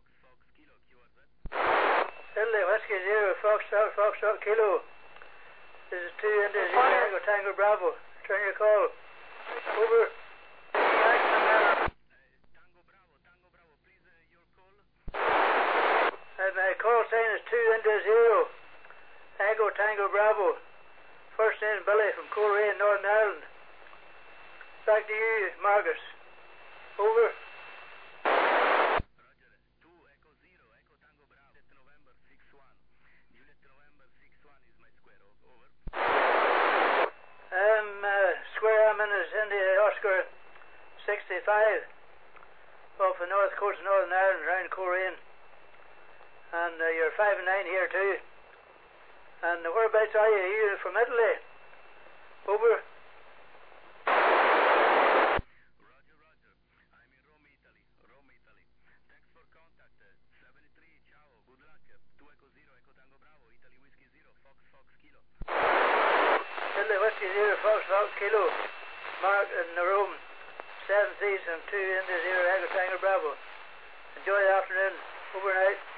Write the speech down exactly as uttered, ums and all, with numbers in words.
Italy Whiskey Zero, Fox Fox Fox Fox Kilo. This is two into zero, Tango Tango Bravo. Turn your call. Over. And my call sign is two into zero. Tango Tango Bravo. First name Billy from Coleraine, Northern Ireland. Back to you, Marcus. Over. Um, uh, square I'm in is India Oscar sixty-five off the north coast of Northern Ireland, around Coleraine. And uh, you're five and nine here too. And uh, whereabouts are you? Are you from Italy? Over. Italy Whiskey Zero, Fox Fox Kilo. Mark in the room. Seven Thieves and two into zero, Echo Tango Bravo. Enjoy the afternoon. Overnight.